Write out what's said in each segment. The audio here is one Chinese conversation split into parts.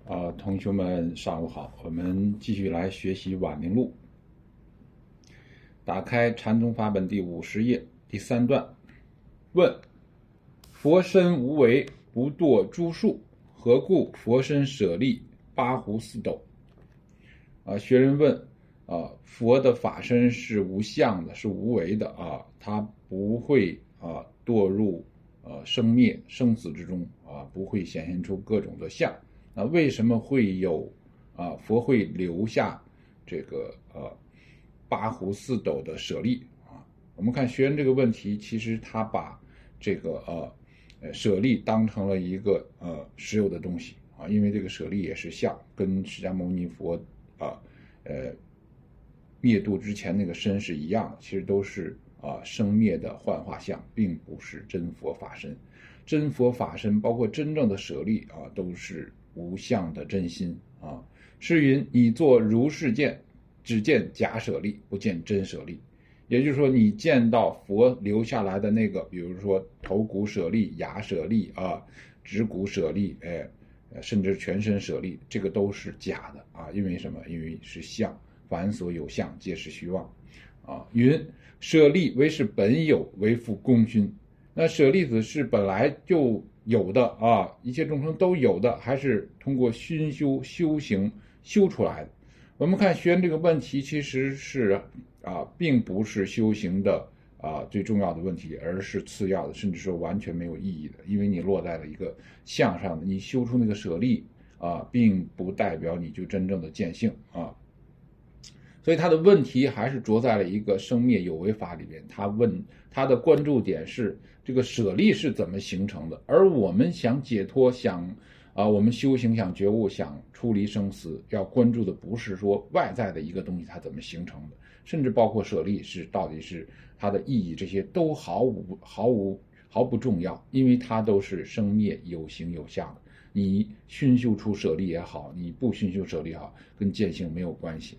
同学们上午好，我们继续来学习晚明录。打开禅宗法本第50页第3段，问：佛身无为，不堕诸术，何故佛身舍利八壶四斗？学人问：佛的法身是无相的，是无为的它不会堕入生灭生死之中不会显现出各种的相。那为什么会有佛会留下这个八壶四斗的舍利我们看学人这个问题，其实他把这个舍利当成了一个实有的东西因为这个舍利也是相，跟释迦牟尼佛灭度之前那个身是一样的，其实都是生灭的幻化相，并不是真佛法身。真佛法身包括真正的舍利都是无相的真心是云：你作如是见，只见假舍利，不见真舍利。也就是说，你见到佛留下来的那个，比如说头骨舍利、牙舍利指骨舍利，甚至全身舍利，这个都是假的因为什么？因为是相，凡所有相，皆是虚妄云：舍利为是本有，为复功勋。那舍利子是本来就有的一切众生都有的，还是通过熏修修行修出来的？我们看学员这个问题，其实是并不是修行的最重要的问题，而是次要的，甚至说完全没有意义的。因为你落在了一个相上的，你修出那个舍利并不代表你就真正的见性所以他的问题还是着在了一个生灭有为法里边。他的关注点是这个舍利是怎么形成的，而我们想解脱，我们修行想觉悟，想出离生死，要关注的不是说外在的一个东西它怎么形成的，甚至包括舍利到底是它的意义，这些都毫不重要，因为它都是生灭有形有相的。你熏修出舍利也好，你不熏修舍利也好，跟见性没有关系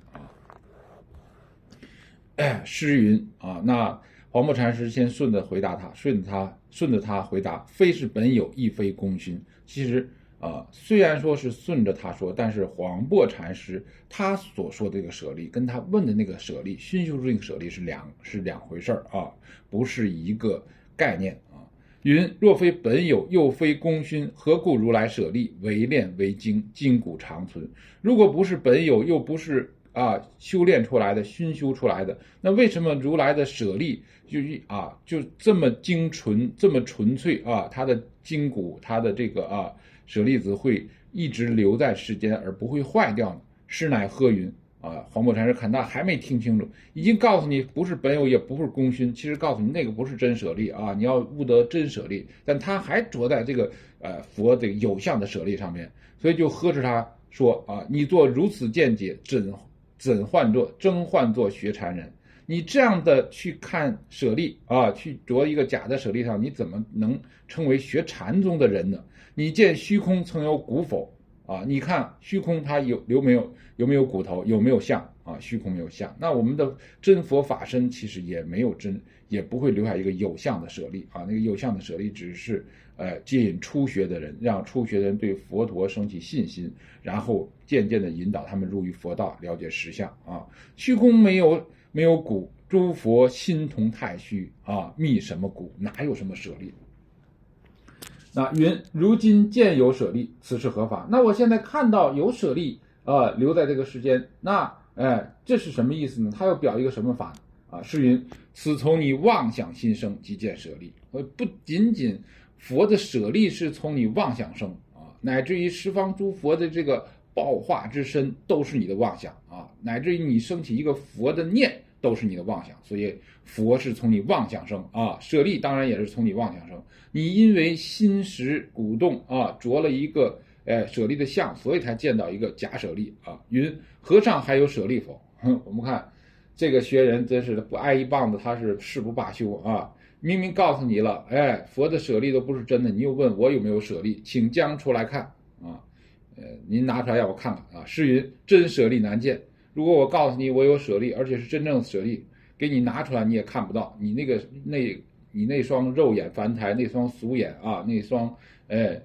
诗云那黄檗禅师先顺着回答他，顺着他回答：非是本有，亦非功勋。其实虽然说是顺着他说，但是黄檗禅师他所说的这个舍利，跟他问的那个舍利，熏修出这个舍利是两回事不是一个概念云：若非本有，又非功勋，何故如来舍利为炼为精，筋骨长存？如果不是本有，又不是修炼出来的，熏修出来的，那为什么如来的舍利就这么精纯，这么纯粹他的筋骨，他的这个舍利子会一直留在世间而不会坏掉呢？师乃何云黄檗禅师看他还没听清楚，已经告诉你不是本有，也不是功勋，其实告诉你那个不是真舍利你要悟得真舍利，但他还着在这个佛这个有相的舍利上面，所以就呵斥他说你做如此见解，怎真唤作学禅人？你这样的去看舍利去着一个假的舍利上，你怎么能称为学禅宗的人呢？你见虚空曾有骨否你看虚空它有没有骨头，有没有相虚空没有相。那我们的真佛法身其实也没有真，也不会留下一个有相的舍利那个有相的舍利只是接引初学的人，让初学的人对佛陀生起信心，然后渐渐的引导他们入于佛道，了解实相虚空没有骨，诸佛心同太虚密什么骨，哪有什么舍利？那云：如今见有舍利，此是何法？那我现在看到有舍利留在这个世间，那这是什么意思呢？他要表一个什么法呢是云：此从你妄想心生，即见舍利。不仅仅佛的舍利是从你妄想生乃至于十方诸佛的这个报化之身都是你的妄想乃至于你升起一个佛的念都是你的妄想。所以佛是从你妄想生舍利当然也是从你妄想生。你因为心识鼓动着了一个舍利的相，所以才见到一个假舍利云：和尚还有舍利否？我们看这个学人真是不挨一棒子，他是誓不罢休明明告诉你了佛的舍利都不是真的，你又问我有没有舍利，请将出来看您拿出来让我看看诗云：真舍利难见。如果我告诉你我有舍利，而且是真正的舍利，给你拿出来你也看不到，你那双肉眼凡胎，那双俗眼那双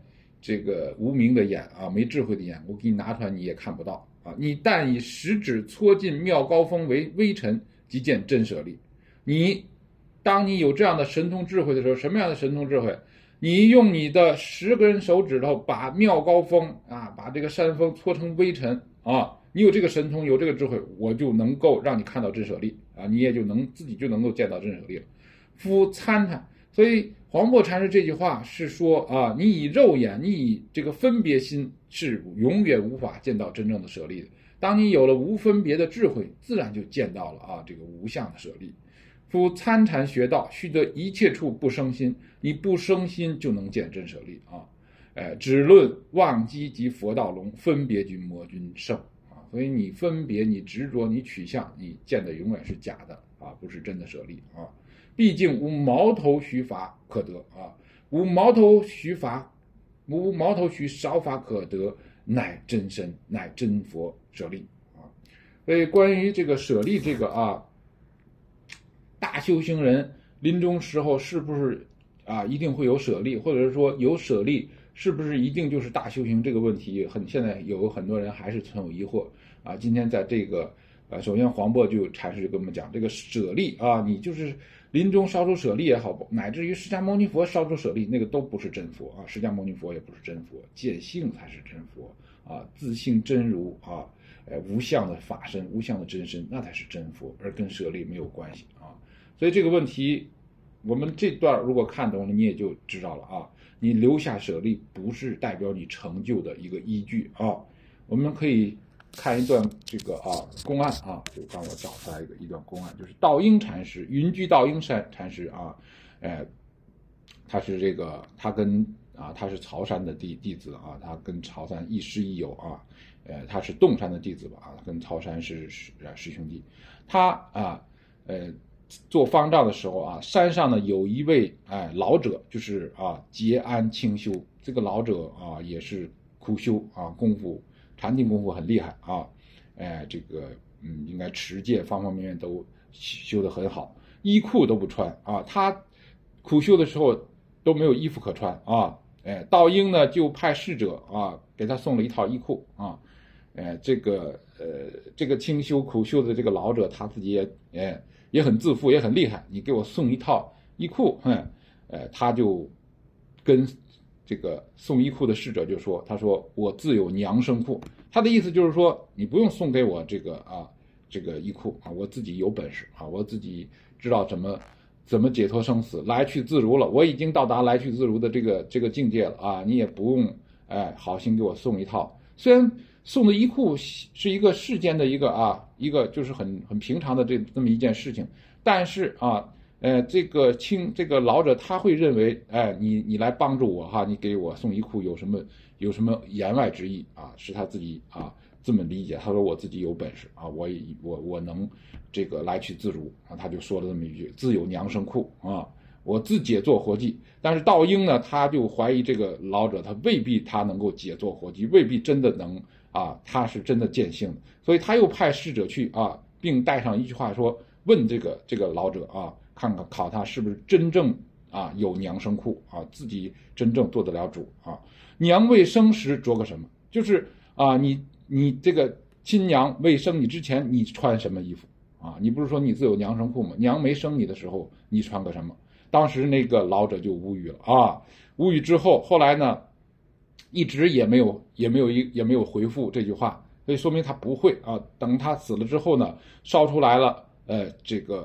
这个无明的眼啊，没智慧的眼，我给你拿出来你也看不到啊。你但以食指搓进妙高峰为微尘，即见真舍利。当你有这样的神通智慧的时候，什么样的神通智慧？你用你的10根手指头把妙高峰啊，把这个山峰搓成微尘啊，你有这个神通，有这个智慧，我就能够让你看到真舍利啊，你也就自己就能够见到真舍利了。夫参禅，所以黄檗禅师这句话是说啊，你以肉眼，你以这个分别心是永远无法见到真正的舍利的。当你有了无分别的智慧，自然就见到了啊这个无相的舍利。夫参禅学道，须得一切处不生心，你不生心就能见真舍利啊。只论妄机及佛道龙，分别君魔君胜啊。所以你分别，你执着，你取向，你见的永远是假的啊，不是真的舍利啊。毕竟无毛头须法可得啊，无毛头须少法可得，乃真身，乃真佛舍利啊。所以关于这个舍利这个啊。大修行人临终时候是不是啊一定会有舍利，或者是说有舍利是不是一定就是大修行？这个问题现在有很多人还是存有疑惑啊。今天在这个首先黄檗禅师就跟我们讲，这个舍利啊，你就是临终烧出舍利也好，乃至于释迦牟尼佛烧出舍利，那个都不是真佛啊。释迦牟尼佛也不是真佛，见性才是真佛啊，自性真如啊，无相的法身，无相的真身，那才是真佛，而跟舍利没有关系啊。所以这个问题，我们这段如果看懂了，你也就知道了啊。你留下舍利不是代表你成就的一个依据啊。我们可以看一段这个公案啊，就让我找出来一段公案，就是道英禅师，云居道英禅师啊，他是这个他是曹山的弟子啊，他跟曹山亦师亦友啊，他是洞山的弟子吧啊，跟曹山是师兄弟，他做方丈的时候啊，山上呢有一位老者，就是结庵清修。这个老者啊也是苦修啊，禅定功夫很厉害啊，这个应该持戒方方面面都修得很好，衣裤都不穿啊。他苦修的时候都没有衣服可穿啊。道英呢就派侍者啊给他送了一套衣裤啊。这个清修苦修的这个老者他自己也很自负，也很厉害。你给我送一套衣裤，他就跟这个送衣裤的侍者就说，他说我自有娘生裤。他的意思就是说，你不用送给我这个衣裤啊，我自己有本事啊，我自己知道怎么解脱生死，来去自如了。我已经到达来去自如的这个境界了啊，你也不用好心给我送一套。虽然送的衣裤是一个世间的一个就是很平常的这么一件事情，但是这个老者他会认为，你来帮助我哈，你给我送衣裤有什么言外之意啊？是他自己这么理解。他说我自己有本事啊，我能这个来去自如啊，他就说了这么一句，自有娘生裤啊，我自解作活计。但是道英呢，他就怀疑这个老者他未必他能够解作活计，未必真的能他是真的见性的，所以他又派侍者去并带上一句话说，问这个老者看看考他是不是真正有娘生裤自己真正做得了主娘未生时着个什么，就是你这个亲娘未生你之前你穿什么衣服你不是说你自有娘生裤吗？娘没生你的时候你穿个什么？当时那个老者就无语了无语之后来呢一直也没有回复这句话，所以说明他不会等他死了之后呢，烧出来了这个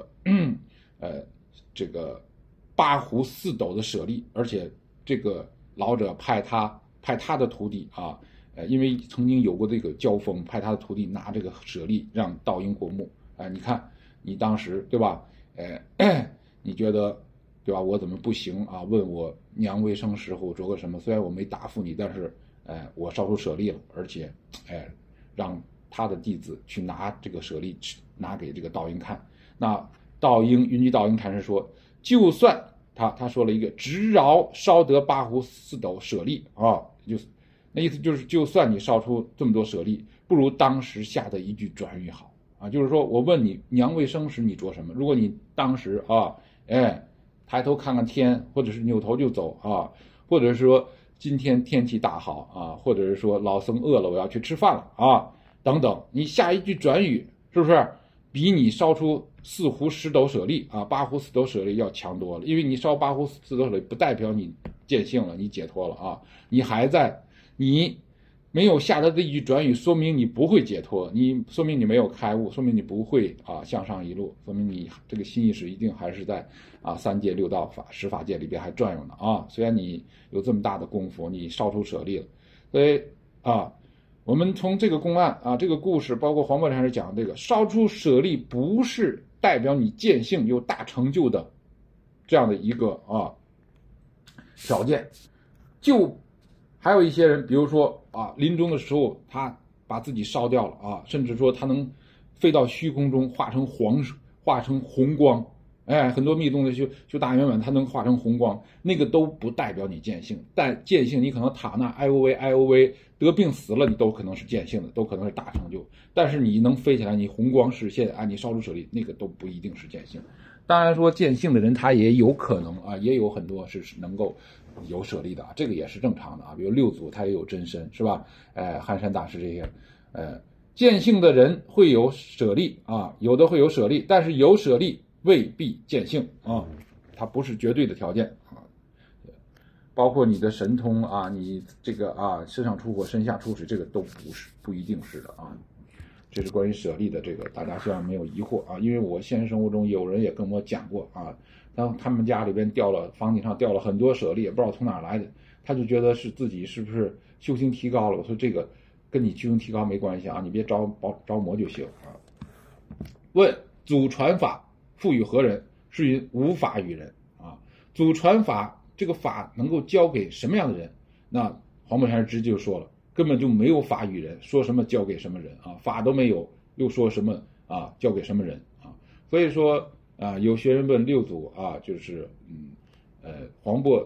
8斛4斗的舍利，而且这个老者派他的徒弟因为曾经有过这个交锋，派他的徒弟拿这个舍利让道英过目你看你当时对吧你觉得对吧？我怎么不行问我娘未生时候着个什么？虽然我没答复你，但是我烧出舍利了，而且让他的弟子去拿这个舍利拿给这个道英看。那云居道英禅师说，就算他说了一个直饶烧得8斛4斗舍利那意思就是，就算你烧出这么多舍利，不如当时下的一句转语好就是说我问你娘未生时你着什么？如果你当时抬头看看天，或者是扭头就走或者是说今天天气大好啊，或者是说老僧饿了，我要去吃饭了啊，等等，你下一句转语是不是比你烧出4壶10斗舍利啊8壶4斗舍利要强多了？因为你烧8壶4斗舍利不代表你见性了，你解脱了啊，你还在你没有下他的一句转语，说明你不会解脱，说明你没有开悟，说明你不会向上一路，说明你这个心意识一定还是在3界6道法10法界里边还转悠呢啊。虽然你有这么大的功夫，你烧出舍利了，所以我们从这个公案这个故事，包括黄默禅师讲这个烧出舍利，不是代表你见性有大成就的这样的一个条件。就还有一些人，比如说临终的时候他把自己烧掉了甚至说他能飞到虚空中化成红光，很多密宗的修大圆满，他能化成红光，那个都不代表你见性。但见性你可能塔那 IOV 得病死了，你都可能是见性的，都可能是大成就。但是你能飞起来，你红光实现你烧出舍利，那个都不一定是见性。当然说见性的人他也有可能也有很多是能够有舍利的这个也是正常的比如六祖他也有真身是吧？憨山大师这些见性的人会有舍利有的会有舍利，但是有舍利未必见性它不是绝对的条件包括你的神通你这个身上出火身下出水，这个都不一定是的这是关于舍利的这个，大家希望没有疑惑因为我现实生活中有人也跟我讲过当他们家里边房顶上掉了很多舍利，也不知道从哪来的，他就觉得是自己是不是修行提高了。我说这个跟你修行提高没关系你别着魔就行问祖传法赋予何人？是云无法与人祖传法这个法能够交给什么样的人？那黄默禅师直接就说了，根本就没有法与人，说什么交给什么人法都没有，又说什么交给什么人所以说有学人问六祖就是黄檗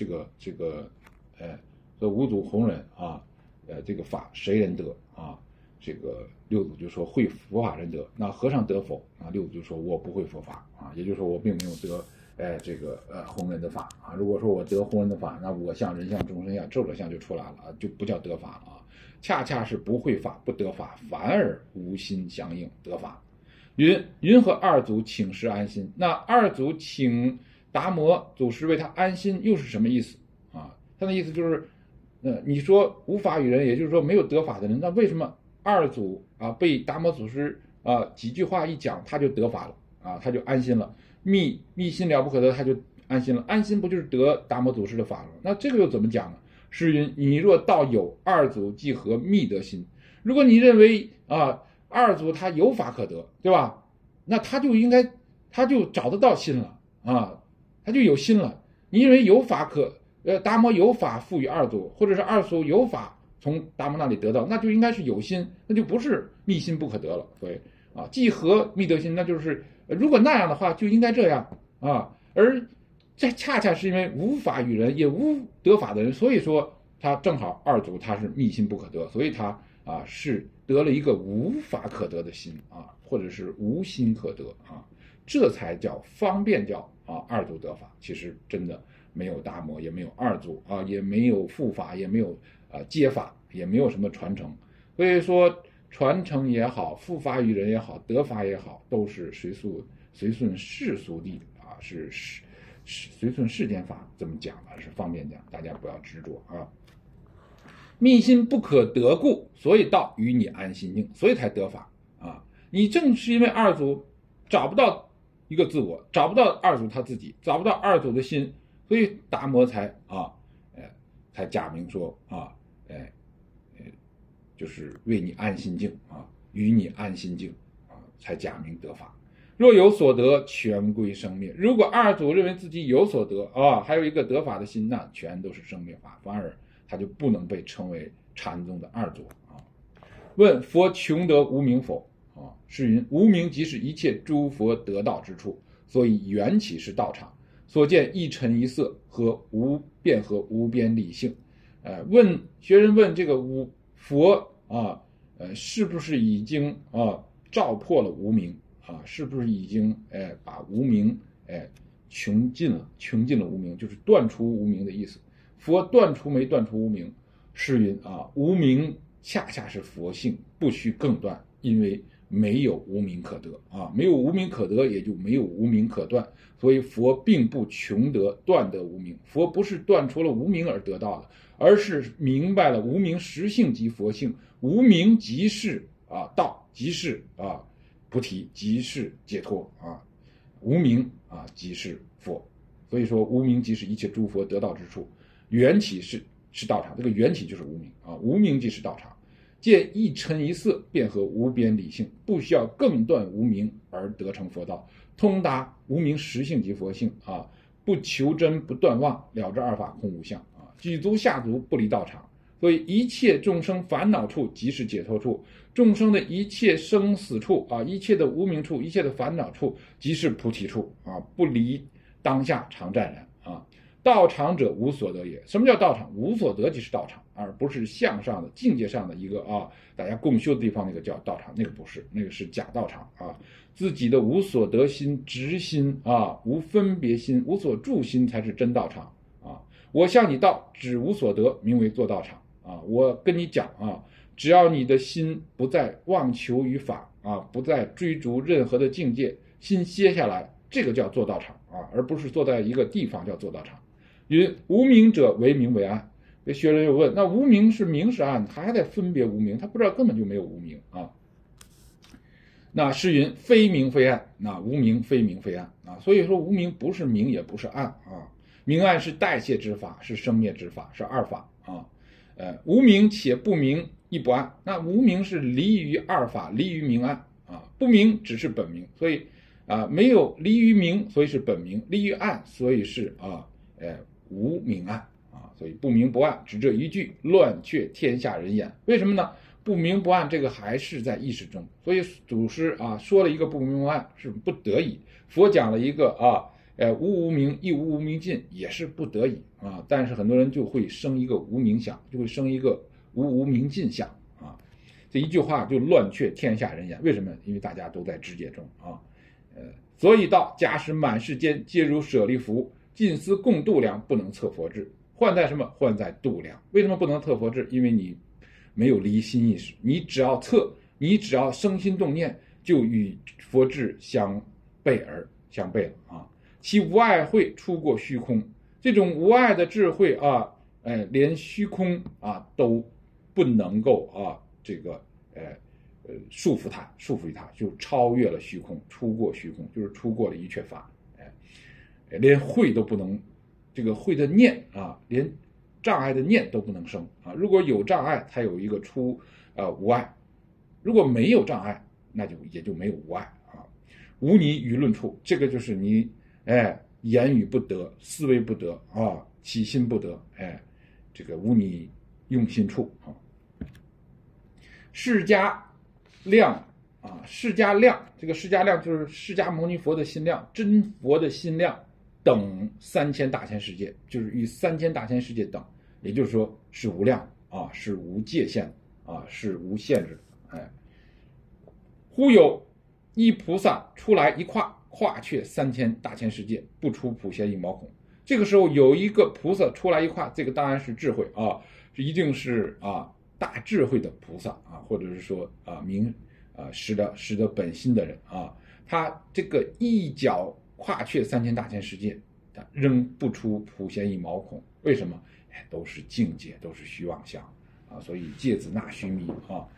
和五祖弘忍这个法谁人得这个六祖就说会佛法人得，那和尚得否六祖就说我不会佛法也就是说我并没有得弘忍的法如果说我得弘忍的法，那我相人相众生相寿者相就出来了就不叫得法了恰恰是不会法不得法，反而无心相应得法。云和二祖请示安心，那二祖请达摩祖师为他安心又是什么意思他的意思就是你说无法与人，也就是说没有得法的人，那为什么二祖被达摩祖师几句话一讲他就得法了他就安心了，密心了不可得，他就安心了，安心不就是得达摩祖师的法了？那这个又怎么讲呢？是云你若道有二祖即合密得心，如果你认为二祖他有法可得，对吧？那他就找得到心了他就有心了。你认为有法达摩有法赋予二祖，或者是二祖有法从达摩那里得到，那就应该是有心，那就不是密心不可得了。所以既合密得心，那就是如果那样的话就应该这样而这恰恰是因为无法与人也无得法的人，所以说他正好二祖他是密心不可得，所以他是得了一个无法可得的心或者是无心可得这才叫方便叫二祖得法。其实真的没有达摩，也没有二祖也没有复法，也没有接法，也没有什么传承。所以说传承也好，复法与人也好，得法也好，都是随顺世俗谛是随顺世间法，这么讲是方便讲，大家不要执着密心不可得故，所以道与你安心境，所以才得法你正是因为二祖找不到一个自我，找不到二祖他自己，找不到二祖的心，所以达摩才才假名说就是为你安心境与你安心境才假名得法。若有所得，全归生灭。如果二祖认为自己有所得还有一个得法的心，那全都是生灭法，反而他就不能被称为禅宗的二祖问佛穷得无明否是云无明即是一切诸佛得道之处，所以缘起是道场，所见一尘一色和无边力性学人问这个佛是不是已经照破了无明是不是已经把无明穷尽了无明，就是断除无明的意思。 佛断除没断除无明？是云啊，无明恰恰是佛性，不须更断，因为没有无明可得啊，没有无明可得，也就没有无明可断。所以佛并不穷得断得无明，佛不是断除了无明而得到的，而是明白了无明实性即佛性，无明即是道，即是菩提，即是解脱啊，无明即是佛。所以说无明即是一切诸佛得道之处，缘起是道场，这个缘起就是无明啊，无明即是道场。见一尘一色，便合无边理性，不需要更断无明而得成佛道，通达无明实性即佛性啊，不求真不断妄，了知二法空无相啊，举足下足不离道场。所以一切众生烦恼处即是解脱处，众生的一切生死处一切的无明处，一切的烦恼处即是菩提处不离当下常湛然啊。道场者无所得也。什么叫道场？无所得即是道场，而不是向上的境界上的一个大家共修的地方，那个叫道场，那个不是，那个是假道场啊。自己的无所得心、直心无分别心、无所住心才是真道场啊。我向你道，只无所得，名为做道场啊。我跟你讲只要你的心不再妄求于法不再追逐任何的境界，心歇下来，这个叫做道场而不是坐在一个地方叫做道场。云无明者为明为暗。学人又问，那无明是明是暗，他还得分别无明，他不知道根本就没有无明那是云非明非暗，那无明非明非暗所以说无明不是明也不是暗明暗是代谢之法，是生灭之法，是二法无明且不明亦不暗。那无明是离于二法，离于明暗不明只是本明，所以没有离于明，所以是本明；离于暗，所以是无明暗所以不明不暗，只这一句，乱却天下人言。为什么呢？不明不暗这个还是在意识中，所以祖师说了一个不明不暗是不得已，佛讲了一个无无明亦无无明尽也是不得已但是很多人就会生一个无明想，就会生一个无明尽想这一句话就乱却天下人言。为什么？因为大家都在知界中所以道假使满世间皆如舍利弗，尽思共度量，不能测佛智。换在什么？换在度量。为什么不能测佛智？因为你没有离心意识，你只要测，你只要生心动念，就与佛智相悖了其无碍慧出过虚空，这种无碍的智慧连虚空都不能够束缚于它，就超越了虚空，出过虚空，就是出过了一切法连慧都不能，这个慧的念连障碍的念都不能生如果有障碍，它有一个无碍；如果没有障碍，那就也就没有无碍无你语论处，这个就是你言语不得，思维不得起心不得这个无你用心处释迦量释迦量，这个释迦量就是释迦牟尼佛的心量，真佛的心量等3000大千世界，就是与3000大千世界等，也就是说是无量是无界限是无限制忽有一菩萨出来一跨却3000大千世界，不出普贤一毛孔。这个时候有一个菩萨出来一跨，这个当然是智慧这一定是大智慧的菩萨或者是说识得本心的人他这个一脚跨却3000大千世界，他仍不出普贤一毛孔。为什么？都是境界，都是虚妄相所以芥子纳须弥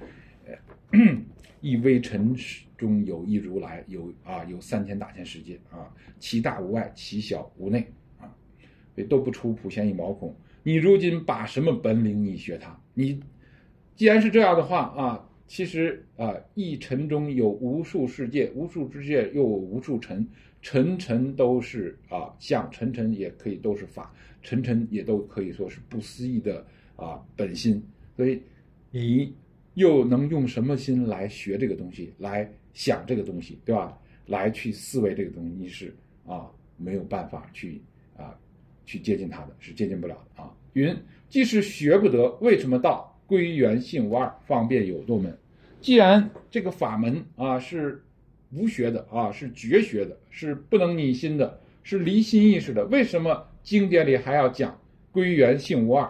一微尘中有一如来，有3000大千世界其大无外，其小无内所以都不出普贤一毛孔。你如今把什么本领你学他？你既然是这样的话其实一尘中有无数世界，无数世界又有无数尘，尘都是相，尘也可以都是法，尘也都可以说是不思议的本心。所以你又能用什么心来学这个东西，来想这个东西，对吧？来去思维这个东西，你是没有办法去接近它的，是接近不了的云即使学不得，为什么道？归元性无二，方便有多门。既然这个法门是无学的是绝学的，是不能拟心的，是离心意识的，为什么经典里还要讲归元性无二，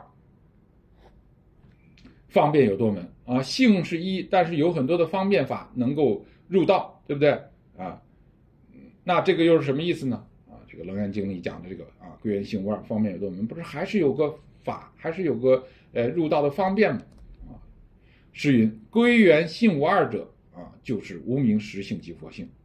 方便有多门啊，性是一，但是有很多的方便法能够入道，对不对啊？那这个又是什么意思呢？啊，这个《楞严经》里讲的这个啊，归元性无二，方便有多门，不是还是有个法，还是有个入道的方便吗？啊，是云归元性无二者啊，就是无明实性即佛性。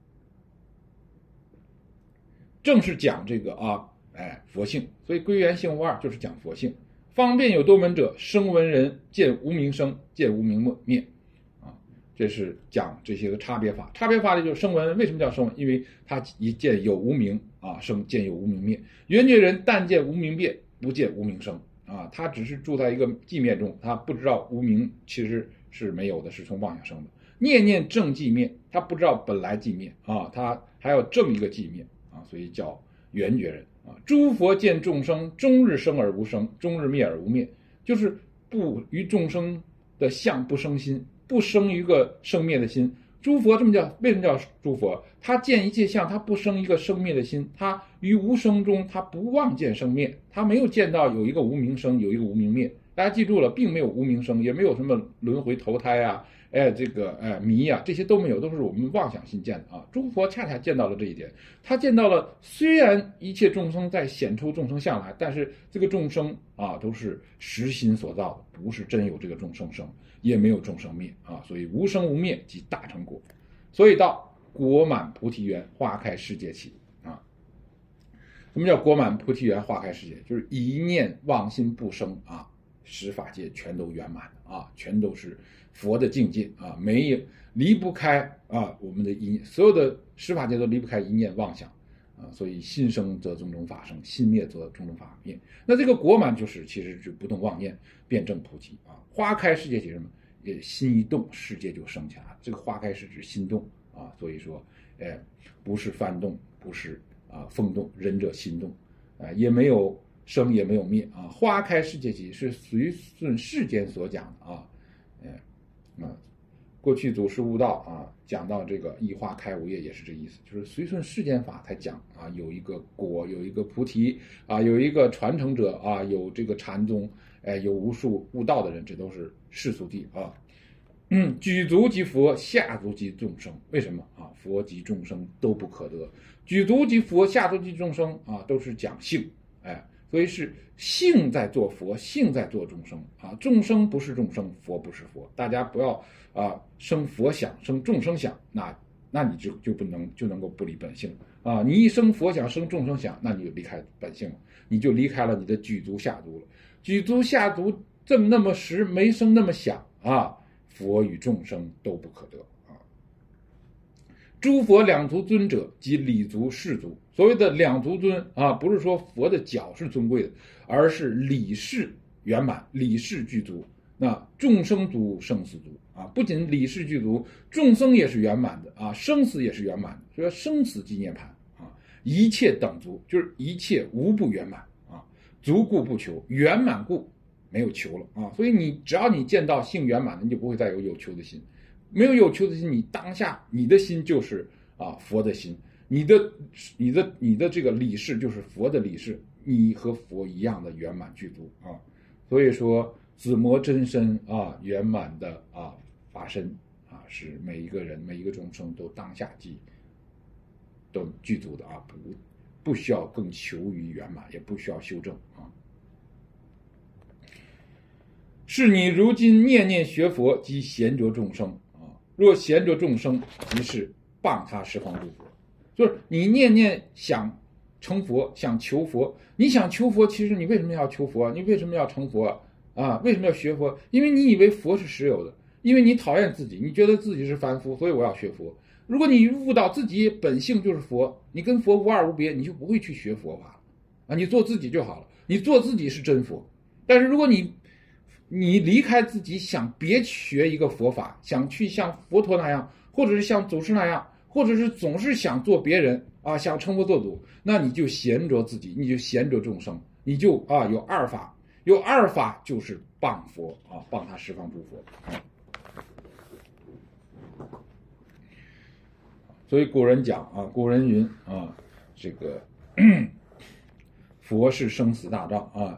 正是讲这个啊，佛性，所以归元性无二就是讲佛性。方便有多门者，声闻人见无明生，见无明灭，啊，这是讲这些个差别法。差别法里就是声闻，为什么叫声闻？因为他一见有无明啊生，见有无明灭。缘觉人但见无明灭，不见无明生啊，他只是住在一个寂灭中，他不知道无明其实是没有的，是从妄想生的。念念正寂灭，他不知道本来寂灭啊，他还要正一个寂灭啊，所以叫缘觉人啊。诸佛见众生终日生而无生，终日灭而无灭，就是不于众生的相不生心，不生一个生灭的心。诸佛这么叫，为什么叫诸佛？他见一切相，他不生一个生灭的心，他于无生中，他不妄见生灭，他没有见到有一个无明生，有一个无明灭。大家记住了，并没有无明生，也没有什么轮回投胎啊，这个迷啊，这些都没有，都是我们妄想心见的啊。诸佛恰恰见到了这一点，他见到了，虽然一切众生在显出众生相来，但是这个众生啊都是实心所造的，不是真有这个众生生，也没有众生灭啊，所以无生无灭即大成果。所以到果满菩提园，花开世界起啊。什么叫果满菩提园，花开世界？就是一念妄心不生啊，十法界全都圆满啊，全都是佛的境界啊，没有离不开啊我们的一念，所有的十法界都离不开一念妄想啊，所以心生则种种法生，心灭则种种法灭。那这个果满就是其实就不动妄念，辩证菩提啊。花开世界起什么？心一动，世界就生起来了。这个花开是指心动啊，所以说，不是幡动，不是啊风动，仁者心动，也没有生，也没有灭啊。花开世界起是随顺世间所讲的啊，过去祖师悟道啊，讲到这个一花开无叶也是这意思，就是随顺世间法才讲啊，有一个果，有一个菩提啊，有一个传承者啊，有这个禅宗，有无数悟道的人，这都是世俗谛啊。举足即佛，下足即众生。为什么啊？佛及众生都不可得。举足即佛，下足即众生啊，都是讲性，所以是性在做佛，性在做众生啊。众生不是众生，佛不是佛。大家不要啊生佛想，生众生想，那你就不能就能够不离本性啊。你一生佛想，生众生想，那你就离开本性了，你就离开了你的举足下足了。举足下足这么那么实，没生那么想啊。佛与众生都不可得啊！诸佛两足尊者，即理足事足。所谓的两足尊啊，不是说佛的脚是尊贵的，而是理事圆满，理事具足。那众生足，生死足啊！不仅理事具足，众生也是圆满的啊，生死也是圆满的。所以说生死即涅槃啊，一切等足，就是一切无不圆满啊，足故不求，圆满故没有求了啊，所以只要你见到性圆满的，你就不会再有求的心。没有有求的心，你当下你的心就是啊佛的心，你的这个理事就是佛的理事，你和佛一样的圆满具足啊。所以说紫摩真身啊，圆满的啊法身啊，是每一个人每一个众生都当下都具足的啊，不需要更求于圆满，也不需要修正啊。是你如今念念学佛，即贤着众生啊。若贤着众生，即是谤他十方诸佛。就是你念念想成佛，想求佛，你想求佛，其实你为什么要求佛？你为什么要成佛啊？为什么要学佛？因为你以为佛是实有的，因为你讨厌自己，你觉得自己是凡夫，所以我要学佛。如果你悟到自己本性就是佛，你跟佛无二无别，你就不会去学佛法啊，你做自己就好了，你做自己是真佛。但是如果你离开自己，想别学一个佛法，想去像佛陀那样，或者是像祖师那样，或者是总是想做别人啊，想成佛做主，那你就闲着自己，你就闲着众生，你就啊有二法，有二法就是谤佛啊，谤他十方诸佛。所以古人讲啊，古人云啊，这个佛是生死大道啊。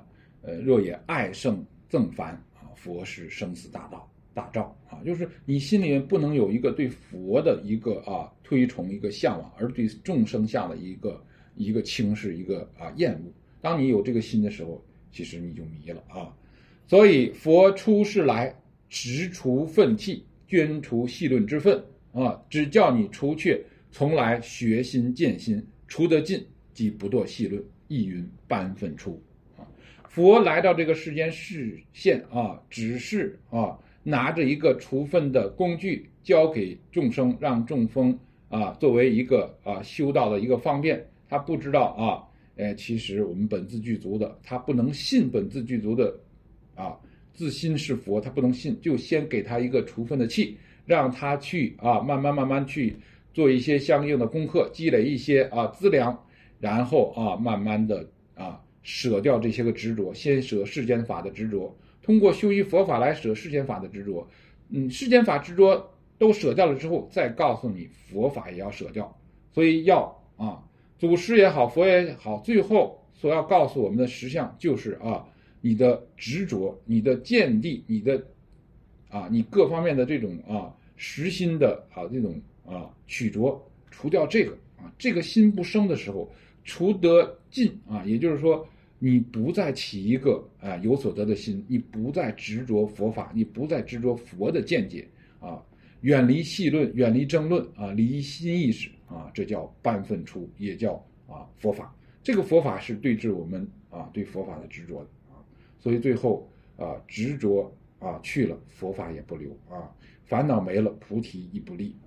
若也爱胜憎烦啊，佛是生死大兆啊，就是你心里面不能有一个对佛的一个推崇一个向往，而对众生相的一个轻视一个厌恶。当你有这个心的时候，其实你就迷了啊。所以佛出世来，直除愤气，捐除戏论之愤啊，只叫你除却从来学心见心，除得尽即不堕戏论，亦云般愤出啊。佛来到这个世间示现啊，只是拿着一个除愤的工具交给众生，让众生作为一个修道的一个方便。他不知道其实我们本自具足的，他不能信本自具足的自心是佛，他不能信，就先给他一个除愤的气，让他去慢慢去做一些相应的功课，积累一些资粮，然后慢慢的舍掉这些个执着，先舍世间法的执着，通过修习佛法来舍世间法的执着。世间法执着都舍掉了之后，再告诉你佛法也要舍掉。所以要祖师也好，佛也好，最后所要告诉我们的实相就是你的执着，你的见地，你的你各方面的这种实心的这种取着，除掉这个这个心不生的时候，除得尽也就是说你不再起一个有所得的心，你不再执着佛法，你不再执着佛的见解远离戏论，远离争论离心意识这叫般愤出，也叫佛法。这个佛法是对治我们对佛法的执着的所以最后执着去了，佛法也不留烦恼没了，菩提亦不立。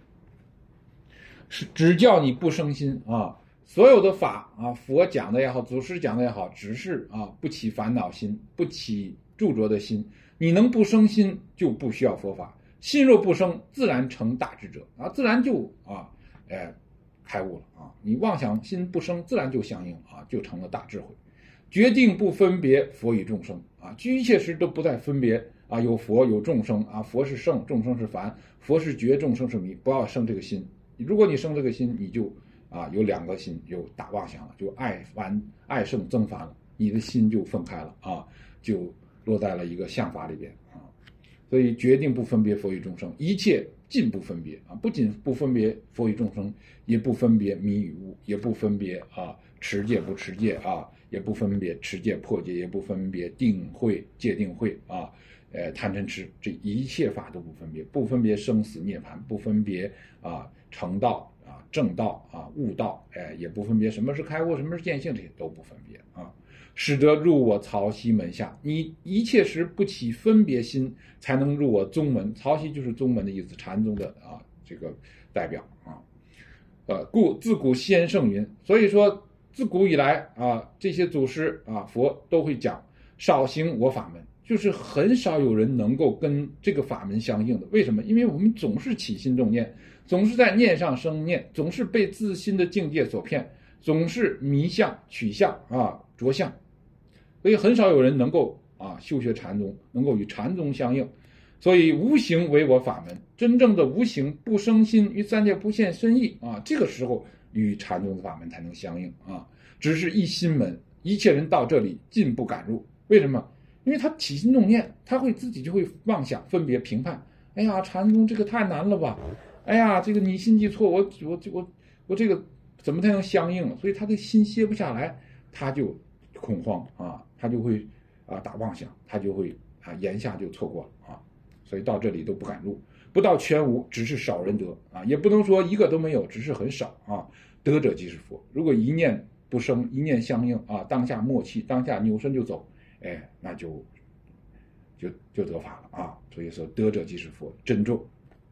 是只叫你不生心所有的法佛讲的也好，祖师讲的也好，只是不起烦恼心，不起著着的心。你能不生心，就不需要佛法。心若不生，自然成大智者自然就开悟了你妄想心不生，自然就相应就成了大智慧。决定不分别佛与众生居一切时都不再分别有佛有众生佛是圣，众生是凡，佛是觉，众生是迷，不要生这个心。如果你生这个心，你就有两个心，有大妄想了，就爱胜憎烦了，你的心就分开了就落在了一个相法里边所以决定不分别佛与众生，一切尽不分别不仅不分别佛与众生，也不分别迷与悟，也不分别持戒不持戒也不分别持戒破戒，也不分别定慧戒定慧贪嗔痴，这一切法都不分别，不分别生死涅槃，不分别成道正道悟道也不分别什么是开悟，什么是见性，这些都不分别使得入我曹溪门下。你一切时不起分别心，才能入我宗门。曹溪就是宗门的意思，禅宗的这个代表故自古先圣云，所以说自古以来这些祖师佛都会讲少行我法门，就是很少有人能够跟这个法门相应的。为什么？因为我们总是起心动念，总是在念上生念，总是被自心的境界所骗，总是迷相取相着相，所以很少有人能够修学禅宗，能够与禅宗相应。所以无形为我法门，真正的无形不生心，于三界不现身意这个时候与禅宗的法门才能相应只是一心门，一切人到这里尽不敢入。为什么？因为他起心动念，他会自己就会妄想分别评判，哎呀禅宗这个太难了吧，哎呀这个你心记错，我这个怎么才能相应？所以他的心歇不下来，他就恐慌他就会打妄想，他就会言下就错过了所以到这里都不敢入。不到全无，只是少人得也不能说一个都没有，只是很少得者即是佛。如果一念不生，一念相应当下默契，当下扭身就走，那就得法了所以说得者即是佛，珍重。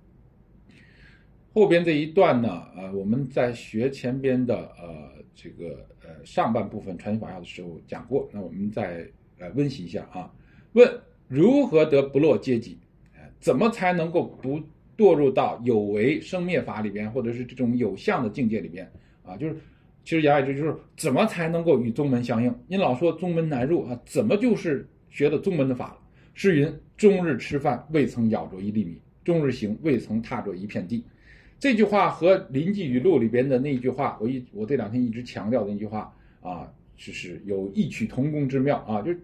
后边这一段呢我们在学前边的这个上半部分传习法要的时候讲过，那我们再温习一下问如何得不落阶级，怎么才能够不堕入到有为生灭法里边，或者是这种有相的境界里边就是其实言外之意就是怎么才能够与宗门相应。您老说宗门难入怎么就是学的宗门的法了？是云终日吃饭未曾咬着一粒米，终日行未曾踏着一片地。这句话和《临济语录》里边的那句话，我这两天一直强调的那句话就是有异曲同工之妙就是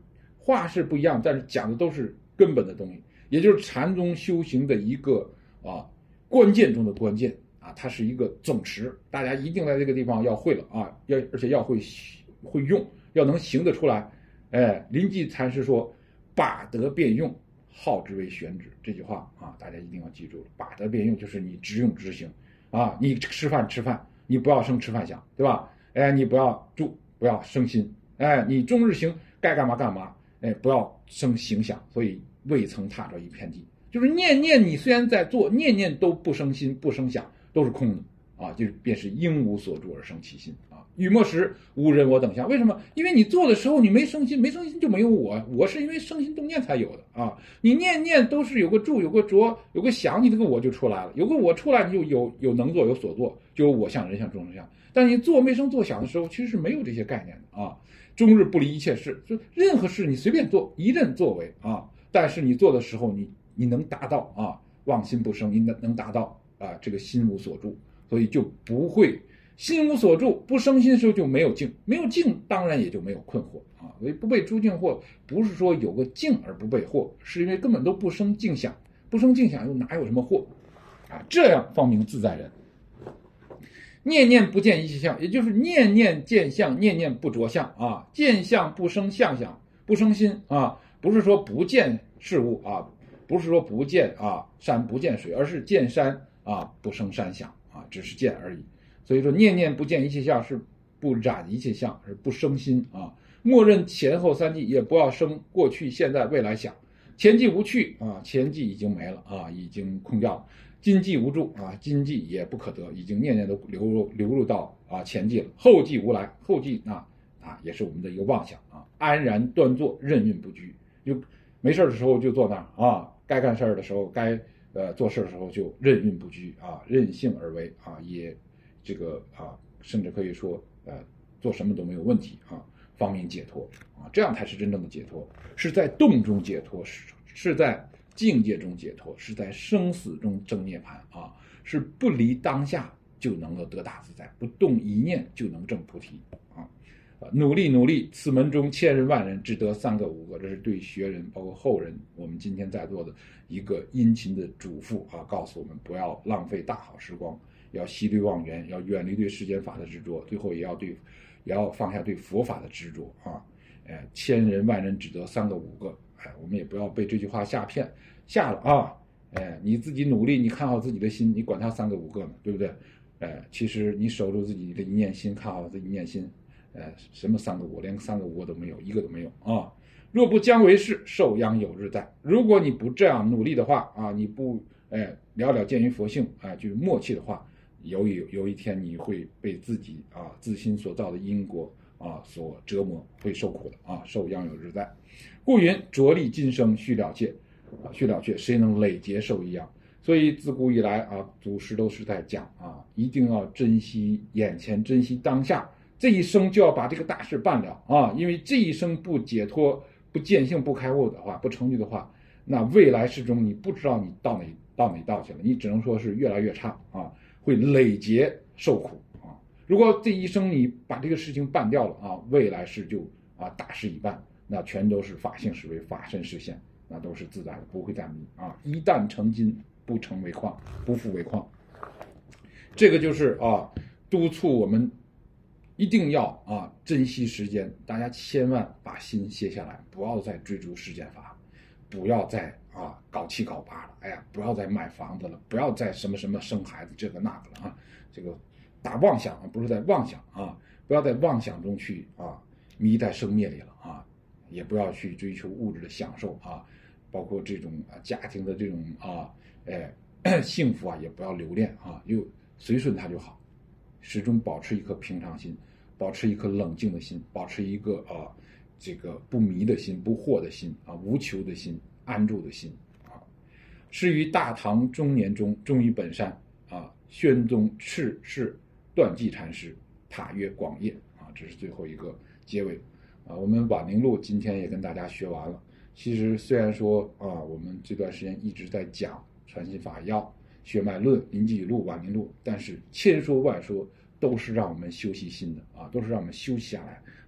话是不一样，但是讲的都是根本的东西，也就是禅宗修行的一个关键中的关键啊，它是一个总持，大家一定在这个地方要会了啊，而且要会用，要能行得出来。临济禅师说：“把得变用，号之为玄旨。”这句话啊，大家一定要记住了。把得变用就是你直用直行啊，你吃饭，你不要生吃饭想，对吧？你不要住，不要生心，你终日行，该干嘛干嘛，不要生行想，所以未曾踏着一片地。就是念念你虽然在做，念念都不生心不生想，都是空的啊，就便是应无所住而生其心啊。雨末时无人我等相，为什么？因为你做的时候你没生心，没生心就没有我是因为生心动念才有的啊。你念念都是有个住有个着有个想，你这个我就出来了，有个我出来你就有能做有所做，就有我相人相众生相。但你做没生做想的时候，其实是没有这些概念的啊。终日不离一切事，就任何事你随便做，一任作为啊。但是你做的时候，你能达到啊，妄心不生，你能达到啊，这个心无所住，所以就不会心无所住，不生心的时候就没有境，没有境当然也就没有困惑啊。所以不被诸境惑，不是说有个境而不被惑，是因为根本都不生境想，不生境想又哪有什么惑啊？这样方名自在人。念念不见一切相，也就是念念见相，念念不着相啊，见相不生相想，不生心啊，不是说不见事物啊，不是说不见山不见水，而是见山不生山想啊，只是见而已。所以说念念不见一切相是不染一切相，而不生心啊。默认前后三际，也不要生过去现在未来想，前际无去啊，前际已经没了啊，已经空掉了。今际无住啊，今际也不可得，已经念念都流入到前际了。后际无来，后际也是我们的一个妄想啊。安然端坐，任运不拘，就没事的时候就坐那儿啊，该干事的时候，该做事的时候就任运不拘啊，任性而为啊，也这个甚至可以说做什么都没有问题啊，方名解脱啊，这样才是真正的解脱，是在动中解脱，是在境界中解脱，是在生死中证涅槃啊，是不离当下就能够得大自在，不动一念就能证菩提啊。努力，此门中千人万人只得3个5个，这是对学人包括后人，我们今天在座的一个殷勤的嘱咐啊，告诉我们不要浪费大好时光，要息虑妄言，要远离对世间法的执着，最后也要放下对佛法的执着啊。千人万人只得3个5个，我们也不要被这句话吓骗下了啊。你自己努力，你看好自己的心，你管他3个5个呢，对不对？其实你守住自己的一念心，看好自己一念心，什么3个5，连3个5个都没有，一个都没有啊。若不将为是，寿殃有日在。如果你不这样努力的话啊，你不了见于佛性就是默契的话，有一天你会被自己自心所造的因果所折磨，会受苦的啊，寿殃有日在。故云着力今生须了却，谁能累劫受一样？所以自古以来祖师都是在讲一定要珍惜眼前，珍惜当下，这一生就要把这个大事办了因为这一生不解脱、不见性、不开悟的话，不成就的话，那未来世中你不知道你到哪道去了，你只能说是越来越差会累劫受苦如果这一生你把这个事情办掉了未来世就大事已办，那全都是法性实为，法身实现，那都是自在的，不会再迷一旦成金，不成为矿，不复为矿。这个就是督促我们一定要珍惜时间，大家千万把心歇下来，不要再追逐世间法，不要再搞七搞八了，不要再买房子了，不要再什么什么生孩子这个那个了这个打妄想不是在妄想不要在妄想中去迷在生灭里了也不要去追求物质的享受包括这种家庭的这种幸福也不要留恋就随顺它就好，始终保持一颗平常心，保持一颗冷静的心，保持一个这个不迷的心，不惑的心无求的心，安住的心是于大唐中年中，终于本山宣宗敕世断际禅师，塔曰广业这是最后一个结尾我们晚宁录今天也跟大家学完了。其实虽然说我们这段时间一直在讲传心法要、血脉论、临济语录、晚宁录，但是千说万说都是让我们修习心的都是让我们修习下来，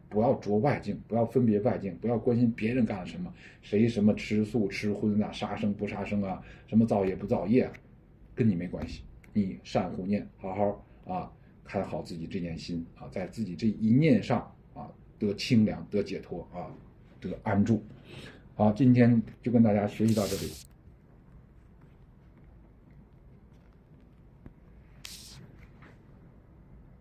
不要着外境，不要分别外境，不要关心别人干了什么，谁什么吃素吃荤啊，杀生不杀生啊，什么造业不造业啊，跟你没关系。你善护念，好好啊看好自己这念心啊，在自己这一念上啊得清凉，得解脱啊，得安住。好，今天就跟大家学习到这里。